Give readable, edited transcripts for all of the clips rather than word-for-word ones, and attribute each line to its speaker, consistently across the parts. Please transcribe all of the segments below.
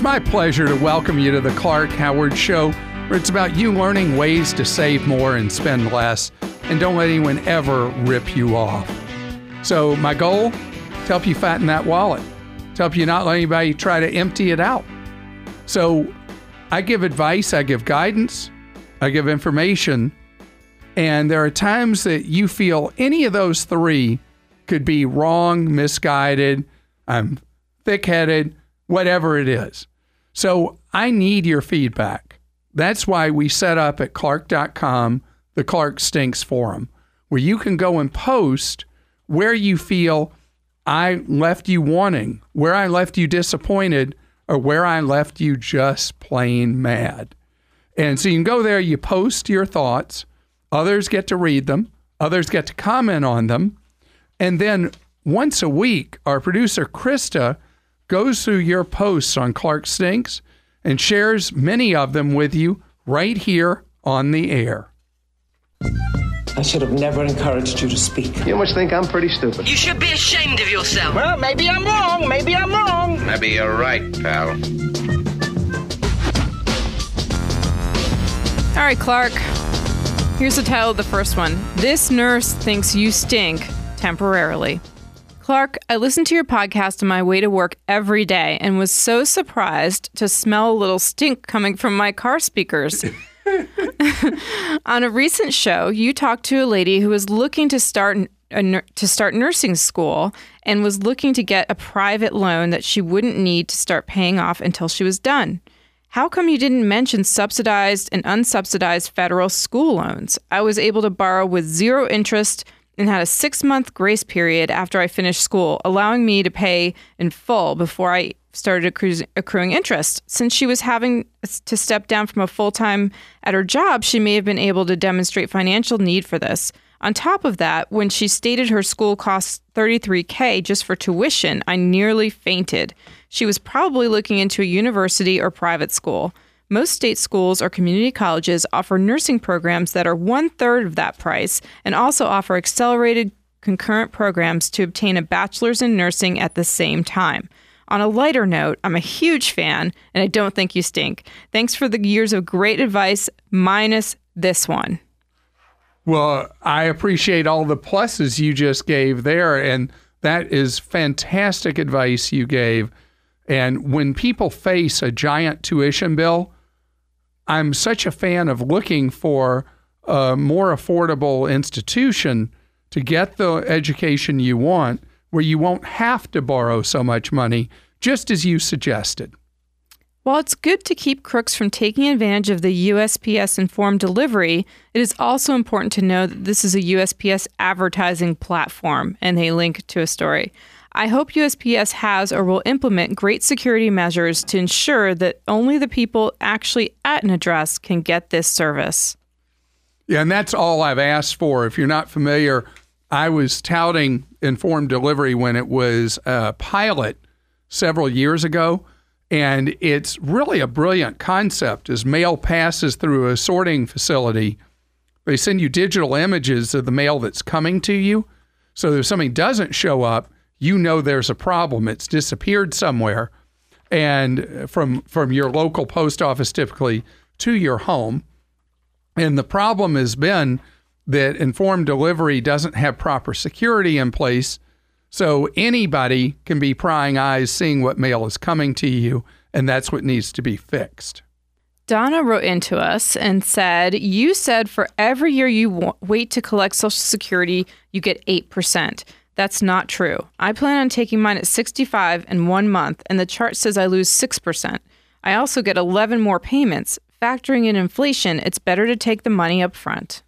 Speaker 1: It's my pleasure to welcome you to the Clark Howard Show, where it's about you learning ways to save more and spend less, and don't let anyone ever rip you off. So my goal, to help you fatten that wallet, to help you not let anybody try to empty it out. So I give advice, I give guidance, I give information, and there are times that you feel any of those three could be wrong, misguided, I'm thick-headed, whatever it is. So I need your feedback. That's why we set up at Clark.com the Clark Stinks Forum, where you can go and post where you feel I left you wanting, where I left you disappointed, or where I left you just plain mad. And so you can go there, you post your thoughts, others get to read them, others get to comment on them, and then once a week, our producer, Krista, goes through your posts on Clark Stinks and shares many of them with you right here on the air.
Speaker 2: I should have never encouraged you to speak.
Speaker 3: You must think I'm pretty stupid.
Speaker 4: You should be ashamed of yourself.
Speaker 2: Well, maybe I'm wrong. Maybe I'm wrong.
Speaker 3: Maybe you're right, pal.
Speaker 5: All right, Clark. Here's the title of the first one. This nurse thinks you stink temporarily. Clark, I listen to your podcast on my way to work every day and was so surprised to smell a little stink coming from my car speakers. On a recent show, you talked to a lady who was looking to start nursing school and was looking to get a private loan that she wouldn't need to start paying off until she was done. How come you didn't mention subsidized and unsubsidized federal school loans? I was able to borrow with zero interest and had a 6-month grace period after I finished school, allowing me to pay in full before I started accruing interest. Since she was having to step down from a full-time at her job, she may have been able to demonstrate financial need for this. On top of that, when she stated her school costs $33,000 just for tuition, I nearly fainted. She was probably looking into a university or private school. Most state schools or community colleges offer nursing programs that are 1/3 of that price and also offer accelerated concurrent programs to obtain a bachelor's in nursing at the same time. On a lighter note, I'm a huge fan, and I don't think you stink. Thanks for the years of great advice, minus this one.
Speaker 1: Well, I appreciate all the pluses you just gave there, and that is fantastic advice you gave. And when people face a giant tuition bill, I'm such a fan of looking for a more affordable institution to get the education you want, where you won't have to borrow so much money, just as you suggested.
Speaker 5: While it's good to keep crooks from taking advantage of the USPS informed delivery, it is also important to know that this is a USPS advertising platform, and they link to a story. I hope USPS has or will implement great security measures to ensure that only the people actually at an address can get this service.
Speaker 1: Yeah, and that's all I've asked for. If you're not familiar, I was touting informed delivery when it was a pilot several years ago, and it's really a brilliant concept. As mail passes through a sorting facility, they send you digital images of the mail that's coming to you, so if something doesn't show up, you know there's a problem. It's disappeared somewhere, and from your local post office typically to your home. And the problem has been that informed delivery doesn't have proper security in place, so anybody can be prying eyes seeing what mail is coming to you, and that's what needs to be fixed.
Speaker 5: Donna wrote into us and said, you said for every year you wait to collect Social Security, you get 8%. That's not true. I plan on taking mine at 65 in 1 month, and the chart says I lose 6%. I also get 11 more payments. Factoring in inflation, it's better to take the money up front.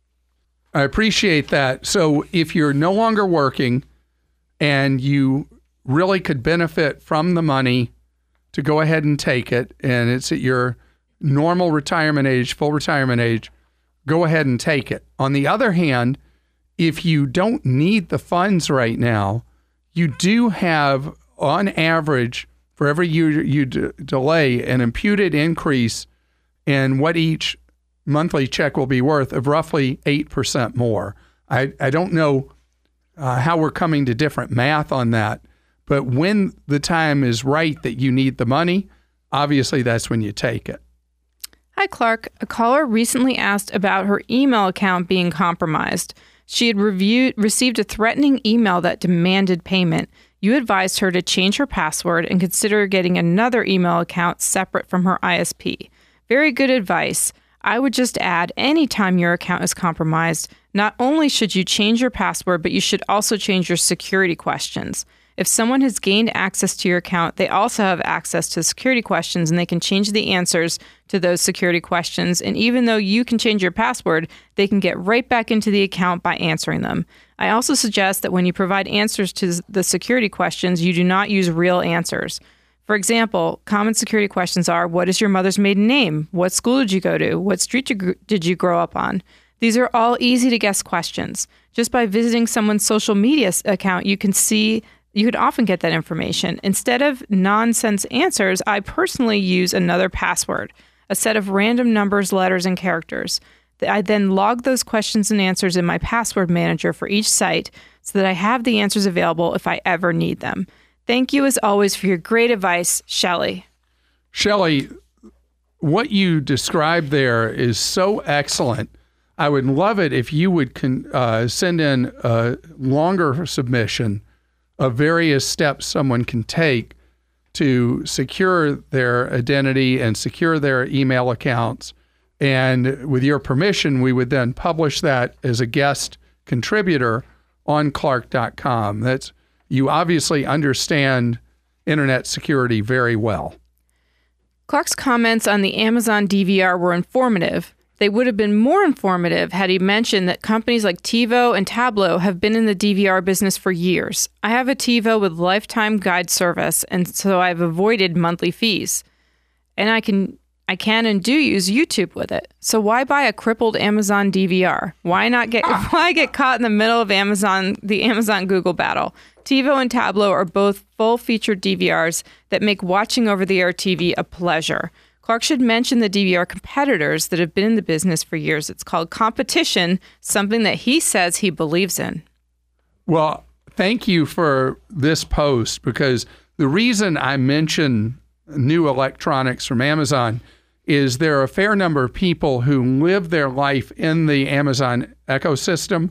Speaker 1: I appreciate that. So if you're no longer working and you really could benefit from the money, to go ahead and take it, and it's at your normal retirement age, full retirement age, go ahead and take it. On the other hand, if you don't need the funds right now, you do have, on average, for every year you delay, an imputed increase in what each monthly check will be worth of roughly 8% more. I don't know how we're coming to different math on that, but when the time is right that you need the money, obviously that's when you take it.
Speaker 5: Hi, Clark. A caller recently asked about her email account being compromised. She had received a threatening email that demanded payment. You advised her to change her password and consider getting another email account separate from her ISP. Very good advice. I would just add, anytime your account is compromised, not only should you change your password, but you should also change your security questions. If someone has gained access to your account, they also have access to security questions, and they can change the answers to those security questions. And even though you can change your password, they can get right back into the account by answering them. I also suggest that when you provide answers to the security questions, you do not use real answers. For example, common security questions are, what is your mother's maiden name? What school did you go to? What street did you grow up on? These are all easy to guess questions. Just by visiting someone's social media account, you could often get that information. Instead of nonsense answers, I personally use another password, a set of random numbers, letters, and characters. I then log those questions and answers in my password manager for each site so that I have the answers available if I ever need them. Thank you, as always, for your great advice, Shelley.
Speaker 1: Shelley, what you described there is so excellent. I would love it if you would send in a longer submission of various steps someone can take to secure their identity and secure their email accounts. And with your permission, we would then publish that as a guest contributor on Clark.com. You obviously understand internet security very well.
Speaker 5: Clark's comments on the Amazon DVR were informative. They would have been more informative had he mentioned that companies like TiVo and Tablo have been in the DVR business for years. I have a TiVo with lifetime guide service, and so I've avoided monthly fees. And I can and do use YouTube with it. So why buy a crippled Amazon DVR? Why get caught in the middle of the Amazon Google battle? TiVo and Tablo are both full-featured DVRs that make watching over-the-air TV a pleasure. Clark should mention the DVR competitors that have been in the business for years. It's called competition, something that he says he believes in.
Speaker 1: Well, thank you for this post, because the reason I mention new electronics from Amazon is there are a fair number of people who live their life in the Amazon ecosystem,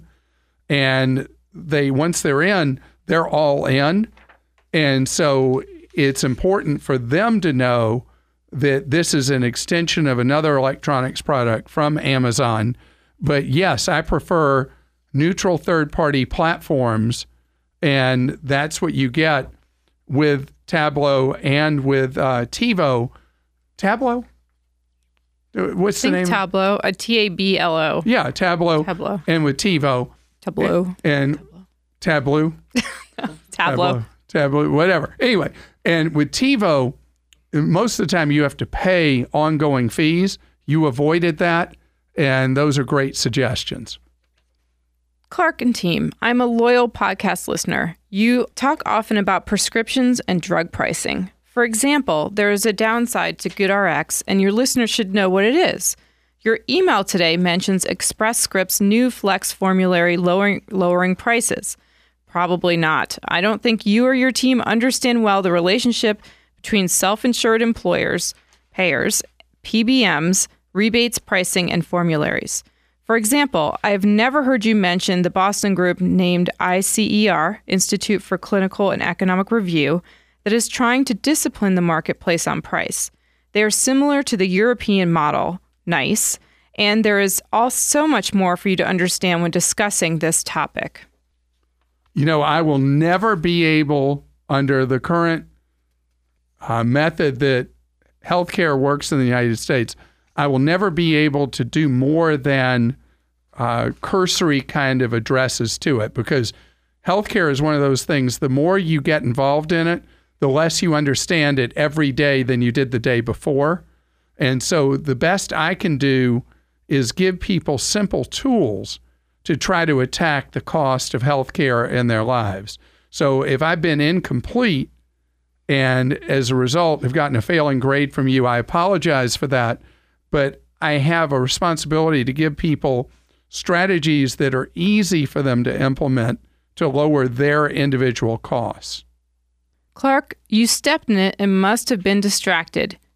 Speaker 1: and once they're in, they're all in. And so it's important for them to know that this is an extension of another electronics product from Amazon. But yes, I prefer neutral third-party platforms, and that's what you get with Tablo and with TiVo. Tablo? What's the name?
Speaker 5: Tablo, a Tablo.
Speaker 1: Yeah, Tablo.
Speaker 5: Tablo.
Speaker 1: And with TiVo.
Speaker 5: Tablo.
Speaker 1: And Tablo. Tablo, whatever. Anyway, and with TiVo, most of the time you have to pay ongoing fees. You avoided that, and those are great suggestions.
Speaker 5: Clark and team, I'm a loyal podcast listener. You talk often about prescriptions and drug pricing. For example, there is a downside to GoodRx, and your listeners should know what it is. Your email today mentions Express Scripts' new Flex formulary lowering prices. Probably not. I don't think you or your team understand well the relationship between self-insured employers, payers, PBMs, rebates, pricing, and formularies. For example, I have never heard you mention the Boston group named ICER, Institute for Clinical and Economic Review, that is trying to discipline the marketplace on price. They are similar to the European model, NICE, and there is also so much more for you to understand when discussing this topic.
Speaker 1: You know, I will never be able, under the current method that healthcare works in the United States, I will never be able to do more than cursory kind of addresses to it, because healthcare is one of those things, the more you get involved in it, the less you understand it every day than you did the day before. And so the best I can do is give people simple tools to try to attack the cost of healthcare in their lives. So if I've been incomplete and as a result have gotten a failing grade from you, I apologize for that. But I have a responsibility to give people strategies that are easy for them to implement to lower their individual costs.
Speaker 5: Clark, you stepped in it and must have been distracted.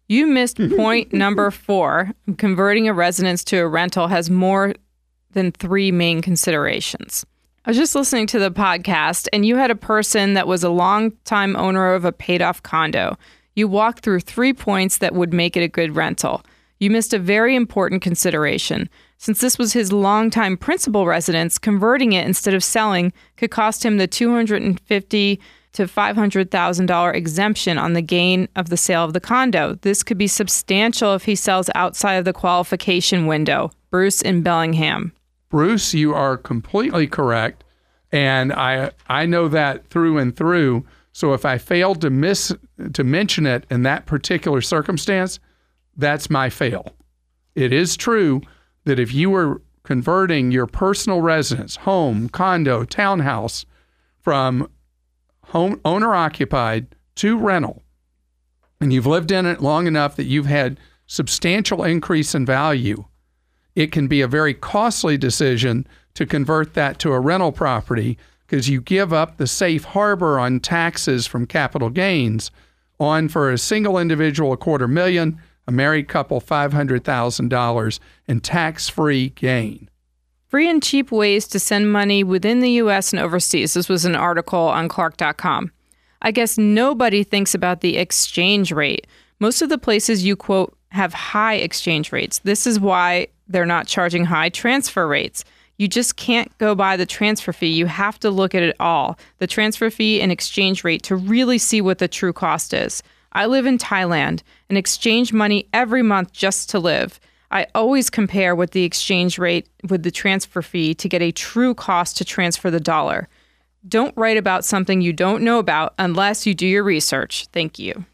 Speaker 5: You missed point number 4. Converting a residence to a rental has more than 3 main considerations. I was just listening to the podcast, and you had a person that was a long-time owner of a paid-off condo. You walked through 3 points that would make it a good rental. You missed a very important consideration. Since this was his longtime principal residence, converting it instead of selling could cost him the $250,000 to $500,000 exemption on the gain of the sale of the condo. This could be substantial if he sells outside of the qualification window. Bruce in Bellingham.
Speaker 1: Bruce, you are completely correct, and I know that through and through. So if I failed to mention it in that particular circumstance, that's my fail. It is true that if you were converting your personal residence, home, condo, townhouse, from home owner-occupied to rental, and you've lived in it long enough that you've had substantial increase in value, it can be a very costly decision to convert that to a rental property because you give up the safe harbor on taxes from capital gains on, for a single individual, $250,000, a married couple, $500,000 in tax-free gain.
Speaker 5: Free and cheap ways to send money within the U.S. and overseas. This was an article on Clark.com. I guess nobody thinks about the exchange rate. Most of the places you quote have high exchange rates. This is why they're not charging high transfer rates. You just can't go by the transfer fee. You have to look at it all, the transfer fee and exchange rate, to really see what the true cost is. I live in Thailand and exchange money every month just to live. I always compare with the exchange rate with the transfer fee to get a true cost to transfer the dollar. Don't write about something you don't know about unless you do your research. Thank you.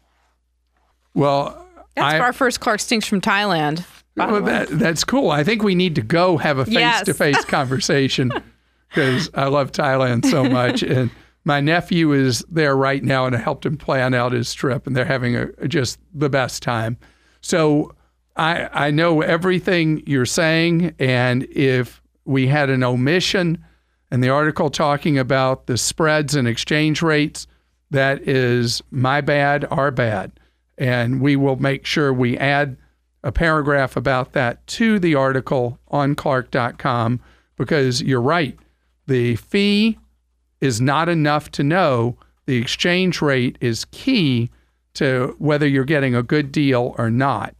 Speaker 1: Well,
Speaker 5: that's our first Clark Stinks from Thailand.
Speaker 1: Well, that's cool. I think we need to go have a face-to-face conversation because I love Thailand so much. And my nephew is there right now, and I helped him plan out his trip, and they're having just the best time. So I know everything you're saying, and if we had an omission in the article talking about the spreads and exchange rates, that is my bad, our bad. And we will make sure we add a paragraph about that to the article on Clark.com, because you're right. The fee is not enough to know. The exchange rate is key to whether you're getting a good deal or not.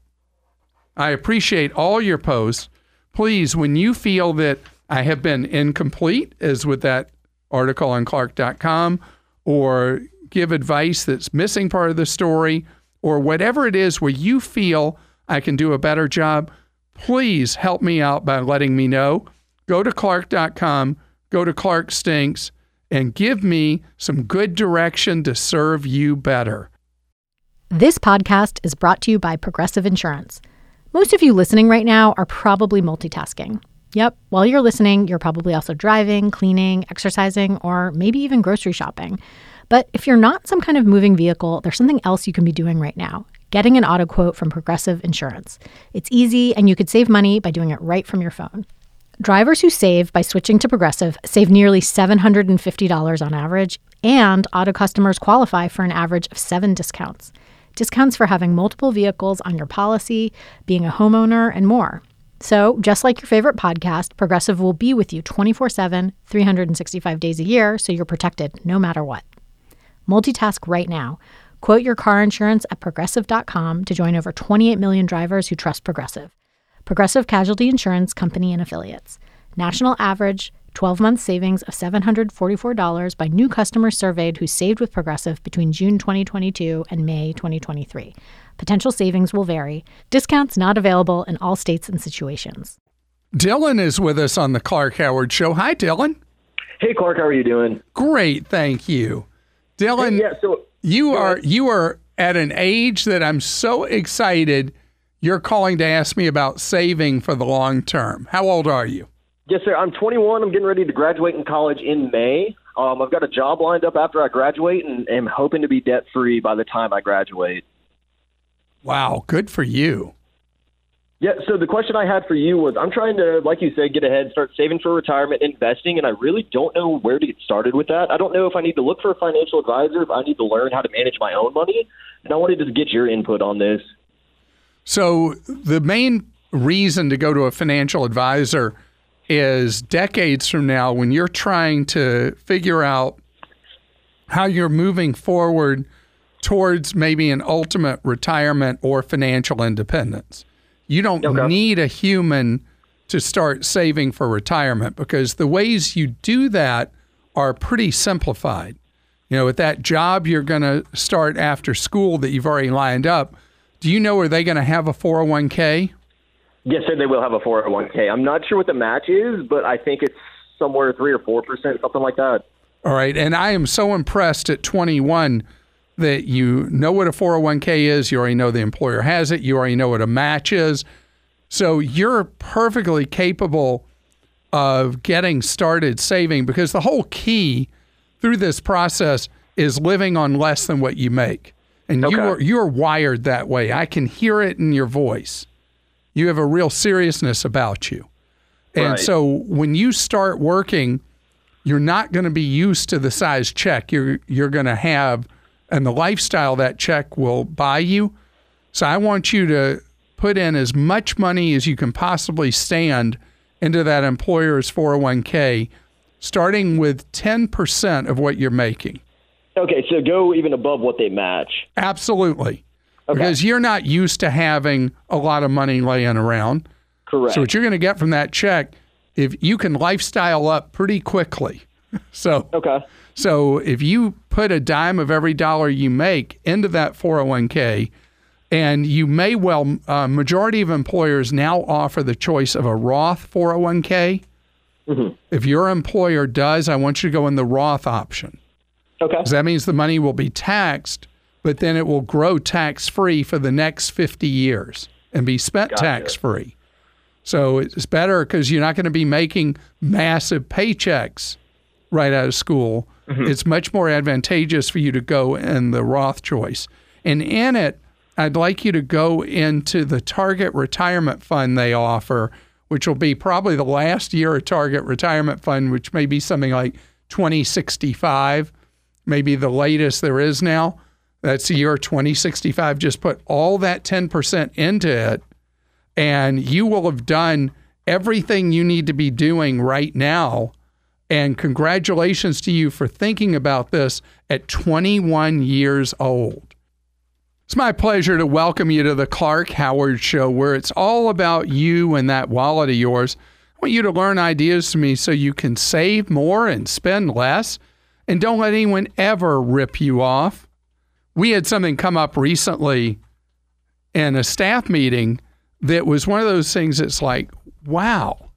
Speaker 1: I appreciate all your posts. Please, when you feel that I have been incomplete, as with that article on Clark.com, or give advice that's missing part of the story, or whatever it is where you feel I can do a better job, please help me out by letting me know. Go to Clark.com, go to Clark Stinks, and give me some good direction to serve you better.
Speaker 6: This podcast is brought to you by Progressive Insurance. Most of you listening right now are probably multitasking. Yep, while you're listening, you're probably also driving, cleaning, exercising, or maybe even grocery shopping. But if you're not some kind of moving vehicle, there's something else you can be doing right now: getting an auto quote from Progressive Insurance. It's easy, and you could save money by doing it right from your phone. Drivers who save by switching to Progressive save nearly $750 on average, and auto customers qualify for an average of 7 discounts. Discounts for having multiple vehicles on your policy, being a homeowner, and more. So, just like your favorite podcast, Progressive will be with you 24/7, 365 days a year, so you're protected no matter what. Multitask right now. Quote your car insurance at Progressive.com to join over 28 million drivers who trust Progressive. Progressive Casualty Insurance Company and Affiliates. National average 12-month savings of $744 by new customers surveyed who saved with Progressive between June 2022 and May 2023. Potential savings will vary. Discounts not available in all states and situations.
Speaker 1: Dylan is with us on the Clark Howard Show. Hi, Dylan.
Speaker 7: Hey, Clark. How are you doing?
Speaker 1: Great, thank you. Dylan, you are at an age that I'm so excited you're calling to ask me about saving for the long term. How old are you?
Speaker 7: Yes, sir. I'm 21. I'm getting ready to graduate in college in May. I've got a job lined up after I graduate and am hoping to be debt-free by the time I graduate.
Speaker 1: Wow, good for you.
Speaker 7: Yeah, so the question I had for you was, I'm trying to, like you said, get ahead, start saving for retirement, investing, and I really don't know where to get started with that. I don't know if I need to look for a financial advisor, if I need to learn how to manage my own money, and I wanted to get your input on this.
Speaker 1: So the main reason to go to a financial advisor is decades from now when you're trying to figure out how you're moving forward towards maybe an ultimate retirement or financial independence. You don't need a human to start saving for retirement because the ways you do that are pretty simplified. You know, with that job you're going to start after school that you've already lined up, do you know, are they going to have a 401k?
Speaker 7: Yes, sir, they will have a 401k. I'm not sure what the match is, but I think it's somewhere 3 or 4%, something like that.
Speaker 1: All right. And I am so impressed at 21 that you know what a 401k is. You already know the employer has it. You already know what a match is. So you're perfectly capable of getting started saving because the whole key through this process is living on less than what you make. And you're wired that way. I can hear it in your voice. You have a real seriousness about you. And so when you start working, you're not going to be used to the size check you're going to have and the lifestyle that check will buy you. So I want you to put in as much money as you can possibly stand into that employer's 401k, starting with 10% of what you're making.
Speaker 7: Okay, so go even above what they match.
Speaker 1: Absolutely. Okay. Because you're not used to having a lot of money laying around.
Speaker 7: Correct.
Speaker 1: So what you're going to get from that check, if you can lifestyle up pretty quickly. So if you put a dime of every dollar you make into that 401k, and you may majority of employers now offer the choice of a Roth 401k. Mm-hmm. If your employer does, I want you to go in the Roth option. Okay. Because that means the money will be taxed, but then it will grow tax-free for the next 50 years and be spent tax-free. So it's better because you're not going to be making massive paychecks right out of school. Mm-hmm. It's much more advantageous for you to go in the Roth choice. And in it, I'd like you to go into the Target Retirement Fund they offer, which will be probably the last year of Target Retirement Fund, which may be something like 2065, maybe the latest there is now. That's the year 2065. Just put all that 10% into it, and you will have done everything you need to be doing right now. And congratulations to you for thinking about this at 21 years old. It's my pleasure to welcome you to the Clark Howard Show, where it's all about you and that wallet of yours. I want you to learn ideas from me so you can save more and spend less, and don't let anyone ever rip you off. We had something come up recently in a staff meeting that was one of those things that's like, wow.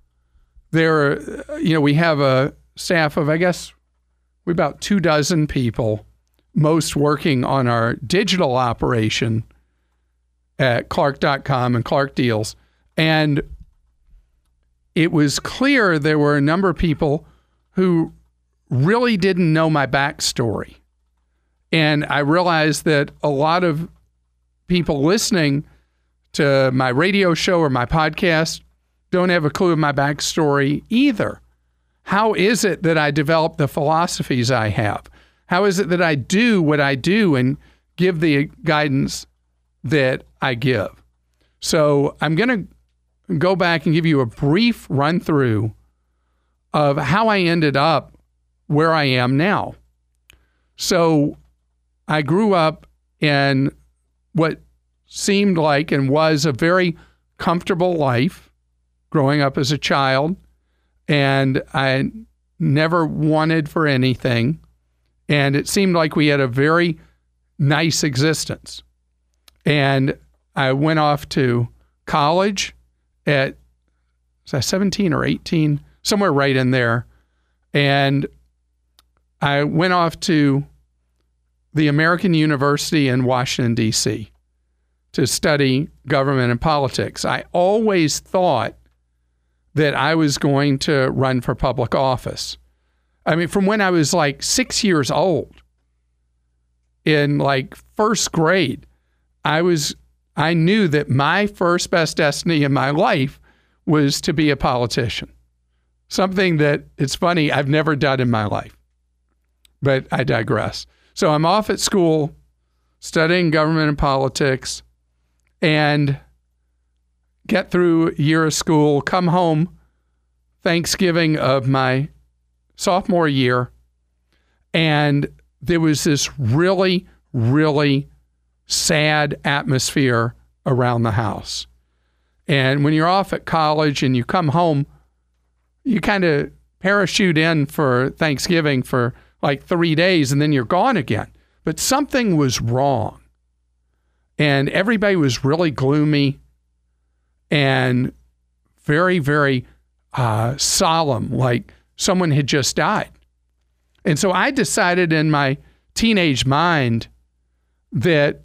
Speaker 1: We have a staff of, I guess, we're about 24 people, most working on our digital operation at Clark.com and Clark Deals. And it was clear there were a number of people who really didn't know my backstory. And I realized that a lot of people listening to my radio show or my podcast don't have a clue of my backstory either. How is it that I developed the philosophies I have? How is it that I do what I do and give the guidance that I give? So I'm going to go back and give you a brief run through of how I ended up where I am now. So I grew up in what seemed like and was a very comfortable life growing up as a child, and I never wanted for anything. And it seemed like we had a very nice existence. And I went off to college at, was I 17 or 18? Somewhere right in there. And I went off to the American University in Washington, D.C. to study government and politics. I always thought that I was going to run for public office. I mean, from when I was like 6 years old, in like first grade, I knew that my first best destiny in my life was to be a politician. Something that, it's funny, I've never done in my life. But I digress. So I'm off at school studying government and politics, and get through a year of school, come home Thanksgiving of my sophomore year, and there was this really, really sad atmosphere around the house. And when you're off at college and you come home, you kind of parachute in for Thanksgiving for like 3 days and then you're gone again. But something was wrong. And everybody was really gloomy and very, very solemn, like someone had just died. And so I decided in my teenage mind that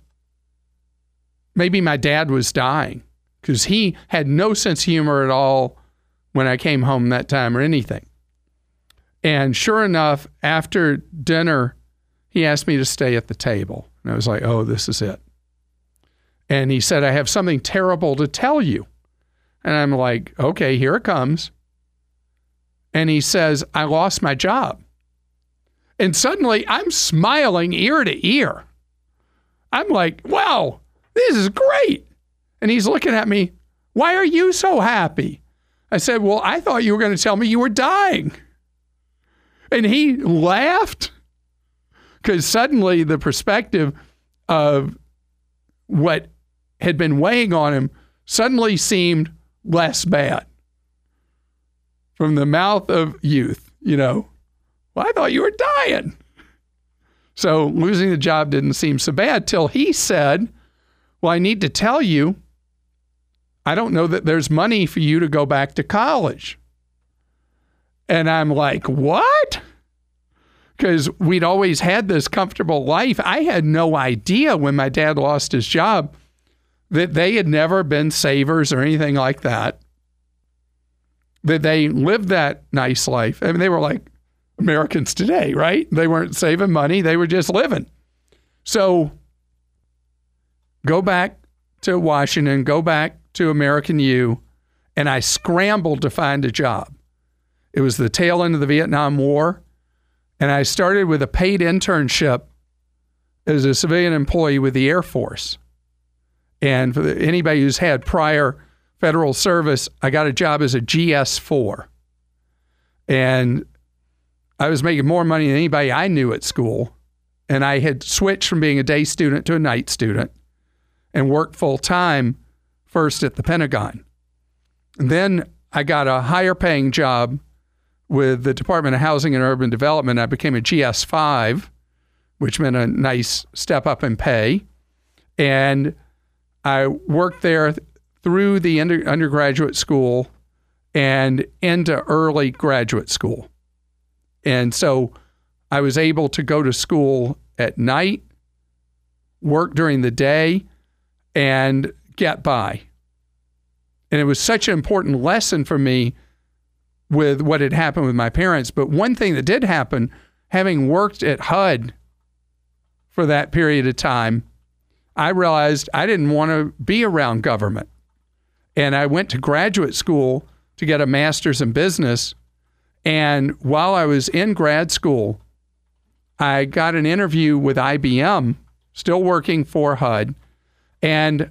Speaker 1: maybe my dad was dying, because he had no sense of humor at all when I came home that time or anything. And sure enough, after dinner, he asked me to stay at the table. And I was like, oh, this is it. And he said, I have something terrible to tell you. And I'm like, okay, here it comes. And he says, I lost my job. And suddenly I'm smiling ear to ear. I'm like, wow, this is great. And he's looking at me, why are you so happy? I said, well, I thought you were going to tell me you were dying. And he laughed, because suddenly the perspective of what had been weighing on him suddenly seemed less bad. From the mouth of youth, well, I thought you were dying. So losing the job didn't seem so bad till he said, well, I need to tell you, I don't know that there's money for you to go back to college. And I'm like, what? Because we'd always had this comfortable life. I had no idea when my dad lost his job that they had never been savers or anything like that, that they lived that nice life. I mean, they were like Americans today, right? They weren't saving money. They were just living. So go back to Washington, go back to American U, and I scrambled to find a job. It was the tail end of the Vietnam War, and I started with a paid internship as a civilian employee with the Air Force. And for anybody who's had prior federal service, I got a job as a GS-4. And I was making more money than anybody I knew at school. And I had switched from being a day student to a night student and worked full time first at the Pentagon. And then I got a higher paying job with the Department of Housing and Urban Development. I became a GS-5, which meant a nice step up in pay. And I worked there through the undergraduate school and into early graduate school. And so I was able to go to school at night, work during the day, and get by. And it was such an important lesson for me with what had happened with my parents. But one thing that did happen, having worked at HUD for that period of time, I realized I didn't want to be around government. And I went to graduate school to get a master's in business. And while I was in grad school, I got an interview with IBM, still working for HUD. And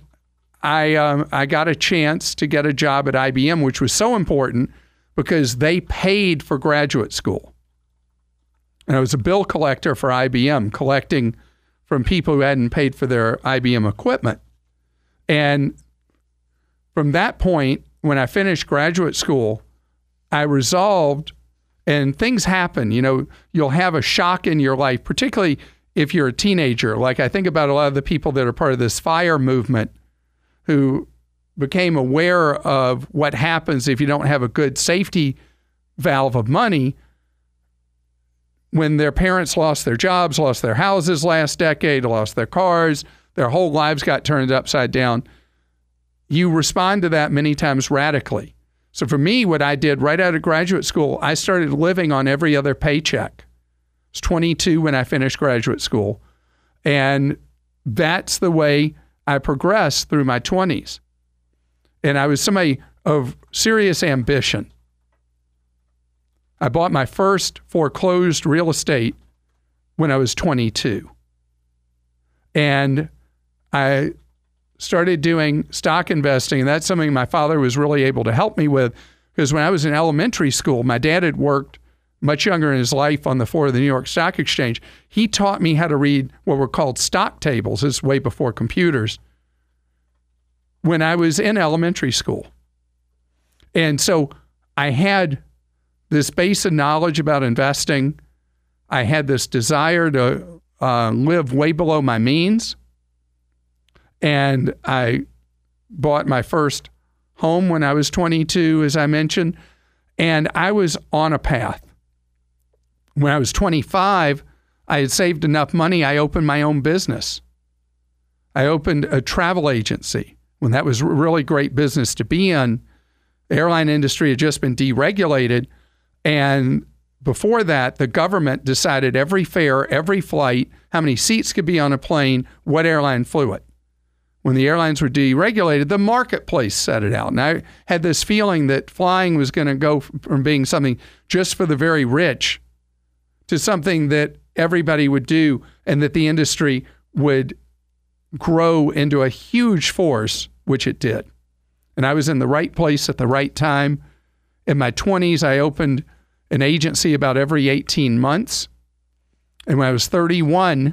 Speaker 1: I got a chance to get a job at IBM, which was so important because they paid for graduate school. And I was a bill collector for IBM, collecting from people who hadn't paid for their IBM equipment. And from that point, when I finished graduate school, I resolved, and things happen, you'll have a shock in your life, particularly if you're a teenager. Like I think about a lot of the people that are part of this FIRE movement who became aware of what happens if you don't have a good safety valve of money. When their parents lost their jobs, lost their houses last decade, lost their cars, their whole lives got turned upside down, you respond to that many times radically. So for me, what I did right out of graduate school, I started living on every other paycheck. I was 22 when I finished graduate school. And that's the way I progressed through my 20s. And I was somebody of serious ambition. I bought my first foreclosed real estate when I was 22. And I started doing stock investing, and that's something my father was really able to help me with, because when I was in elementary school, my dad had worked much younger in his life on the floor of the New York Stock Exchange. He taught me how to read what were called stock tables. This is way before computers, when I was in elementary school. And so I had this base of knowledge about investing. I had this desire to live way below my means. And I bought my first home when I was 22, as I mentioned, and I was on a path. When I was 25, I had saved enough money, I opened my own business. I opened a travel agency. When that was a really great business to be in, the airline industry had just been deregulated, and before that, the government decided every fare, every flight, how many seats could be on a plane, what airline flew it. When the airlines were deregulated, the marketplace set it out. And I had this feeling that flying was going to go from being something just for the very rich to something that everybody would do, and that the industry would grow into a huge force, which it did. And I was in the right place at the right time. In my 20s, I opened an agency about every 18 months. And when I was 31, a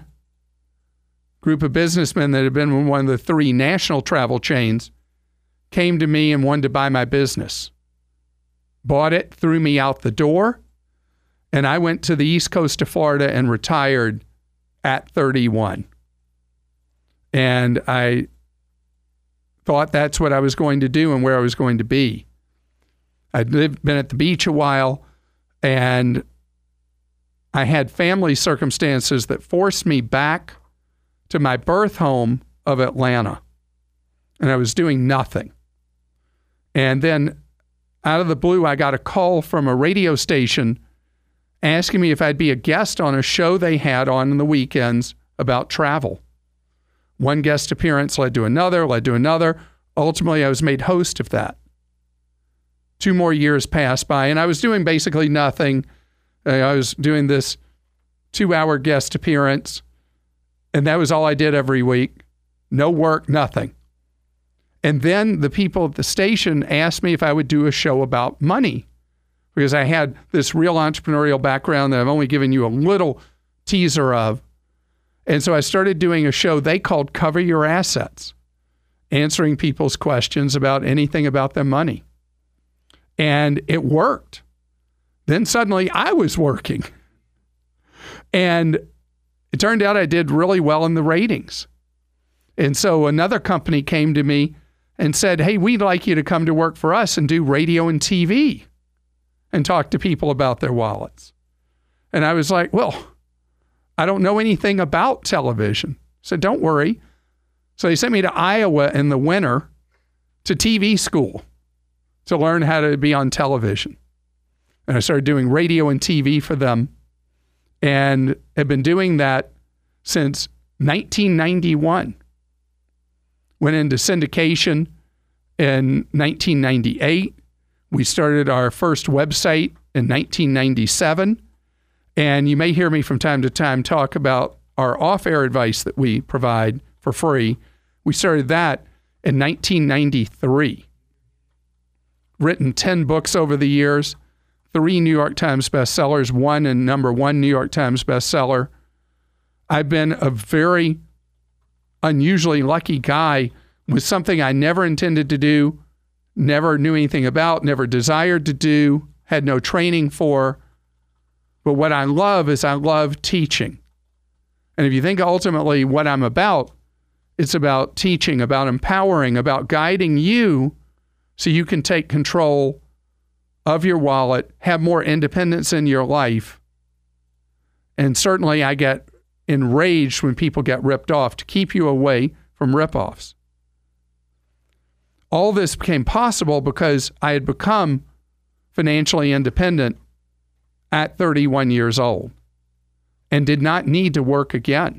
Speaker 1: group of businessmen that had been in one of the 3 national travel chains came to me and wanted to buy my business. Bought it, threw me out the door, and I went to the East Coast of Florida and retired at 31. And I thought that's what I was going to do and where I was going to be. I'd been at the beach a while, and I had family circumstances that forced me back to my birth home of Atlanta. And I was doing nothing. And then out of the blue, I got a call from a radio station asking me if I'd be a guest on a show they had on the weekends about travel. One guest appearance led to another. Ultimately, I was made host of that. 2 more years passed by, and I was doing basically nothing. I was doing this 2-hour guest appearance, and that was all I did every week. No work, nothing. And then the people at the station asked me if I would do a show about money, because I had this real entrepreneurial background that I've only given you a little teaser of. And so I started doing a show they called Cover Your Assets, answering people's questions about anything about their money. And it worked. Then suddenly I was working. And it turned out I did really well in the ratings. And so another company came to me and said, hey, we'd like you to come to work for us and do radio and TV and talk to people about their wallets. And I was like, well, I don't know anything about television. I said, don't worry. So they sent me to Iowa in the winter to TV school to learn how to be on television. And I started doing radio and TV for them, and have been doing that since 1991. Went into syndication in 1998. We started our first website in 1997. And you may hear me from time to time talk about our off-air advice that we provide for free. We started that in 1993. Written 10 books over the years, 3 New York Times bestsellers, 1 and number 1 New York Times bestseller. I've been a very unusually lucky guy with something I never intended to do, never knew anything about, never desired to do, had no training for. But what I love is I love teaching. And if you think ultimately what I'm about, it's about teaching, about empowering, about guiding you so you can take control of your wallet, have more independence in your life. And certainly I get enraged when people get ripped off to keep you away from ripoffs. All this became possible because I had become financially independent at 31 years old and did not need to work again.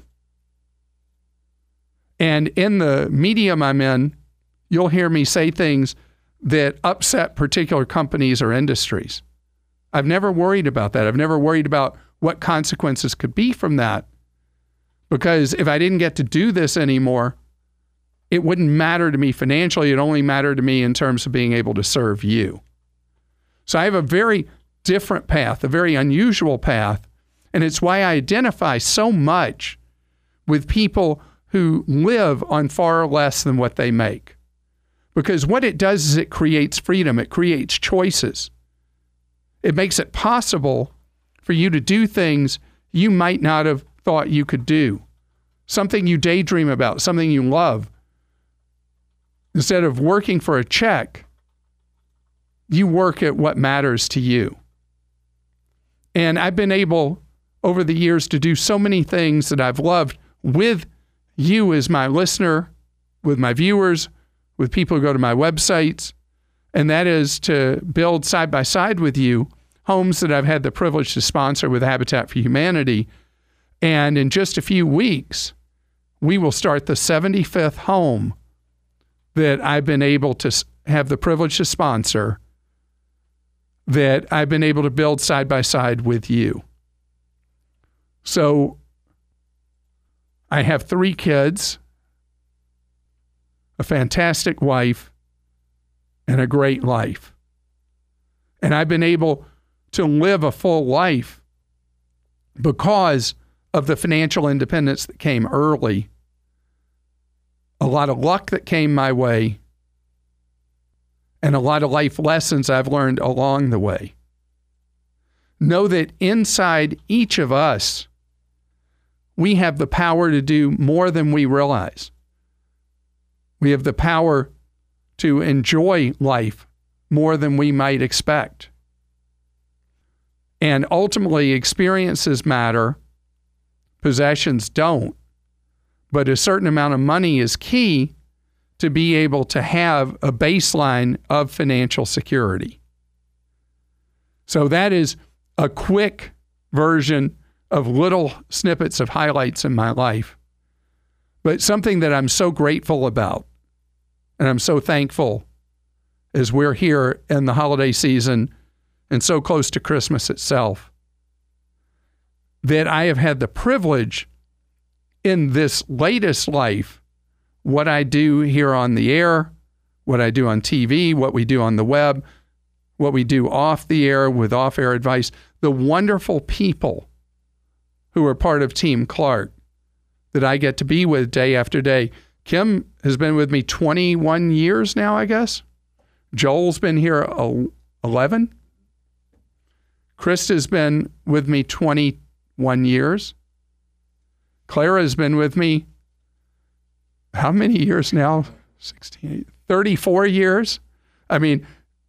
Speaker 1: And in the medium I'm in, you'll hear me say things that upset particular companies or industries. I've never worried about that. I've never worried about what consequences could be from that, because if I didn't get to do this anymore, it wouldn't matter to me financially. It only mattered to me in terms of being able to serve you. So I have a very different path, a very unusual path. And it's why I identify so much with people who live on far less than what they make. Because what it does is it creates freedom. It creates choices. It makes it possible for you to do things you might not have thought you could do. Something you daydream about, something you love. Instead of working for a check, you work at what matters to you. And I've been able over the years to do so many things that I've loved with you as my listener, with my viewers, with people who go to my websites, and that is to build side by side with you homes that I've had the privilege to sponsor with Habitat for Humanity. And in just a few weeks, we will start the 75th home that I've been able to have the privilege to sponsor, that I've been able to build side by side with you. So I have 3 kids, a fantastic wife, and a great life. And I've been able to live a full life because of the financial independence that came early, a lot of luck that came my way, and a lot of life lessons I've learned along the way. Know that inside each of us, we have the power to do more than we realize. We have the power to enjoy life more than we might expect. And ultimately, experiences matter, possessions don't. But a certain amount of money is key to be able to have a baseline of financial security. So that is a quick version of little snippets of highlights in my life, but something that I'm so grateful about. And I'm so thankful as we're here in the holiday season and so close to Christmas itself, that I have had the privilege in this latest life, what I do here on the air, what I do on TV, what we do on the web, what we do off the air with off-air advice, the wonderful people who are part of Team Clark that I get to be with day after day. Kim has been with me 21 years now, I guess. Joel's been here 11. Krista's been with me 21 years. Clara's been with me, how many years now? 16, 34 years. I mean,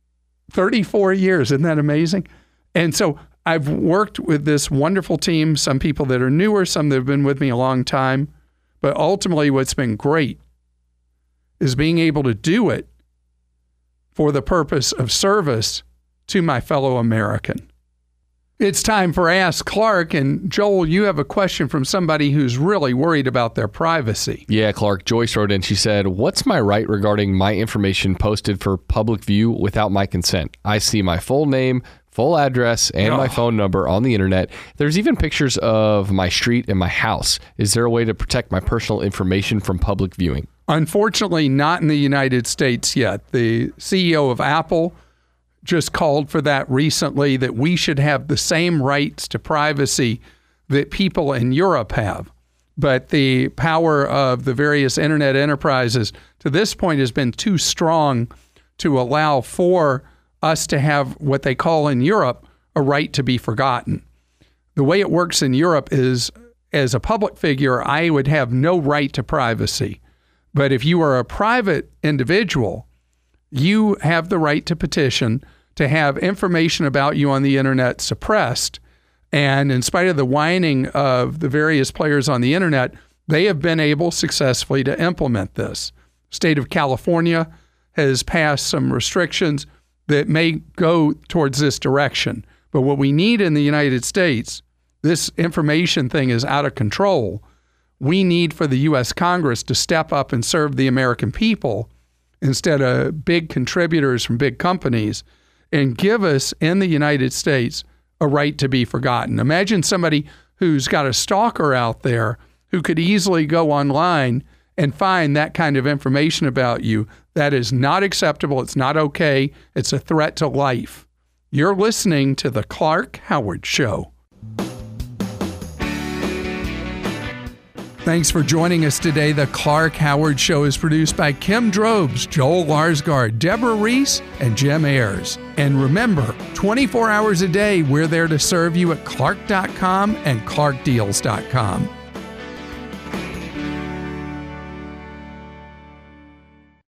Speaker 1: 34 years. Isn't that amazing? And so I've worked with this wonderful team, some people that are newer, some that have been with me a long time. But ultimately, what's been great is being able to do it for the purpose of service to my fellow American. It's time for Ask Clark. And Joel, you have a question from somebody who's really worried about their privacy.
Speaker 8: Yeah, Clark. Joyce wrote in. She said, "What's my right regarding my information posted for public view without my consent? I see my full name, full address, and my phone number on the internet. There's even pictures of my street and my house. Is there a way to protect my personal information from public viewing?"
Speaker 1: Unfortunately, not in the United States yet. The CEO of Apple just called for that recently, that we should have the same rights to privacy that people in Europe have. But the power of the various internet enterprises to this point has been too strong to allow for us to have what they call in Europe a right to be forgotten. The way it works in Europe is, as a public figure, I would have no right to privacy. But if you are a private individual, you have the right to petition to have information about you on the internet suppressed. And in spite of the whining of the various players on the internet, they have been able successfully to implement this. State of California has passed some restrictions that may go towards this direction. But what we need in the United States, this information thing is out of control. We need for the U.S. Congress to step up and serve the American people instead of big contributors from big companies, and give us in the United States a right to be forgotten. Imagine somebody who's got a stalker out there who could easily go online and find that kind of information about you. That is not acceptable. It's not okay. It's a threat to life. You're listening to The Clark Howard Show. Thanks for joining us today. The Clark Howard Show is produced by Kim Drobes, Joel Larsgaard, Deborah Reese, and Jim Ayers. And remember, 24 hours a day, we're there to serve you at Clark.com and ClarkDeals.com.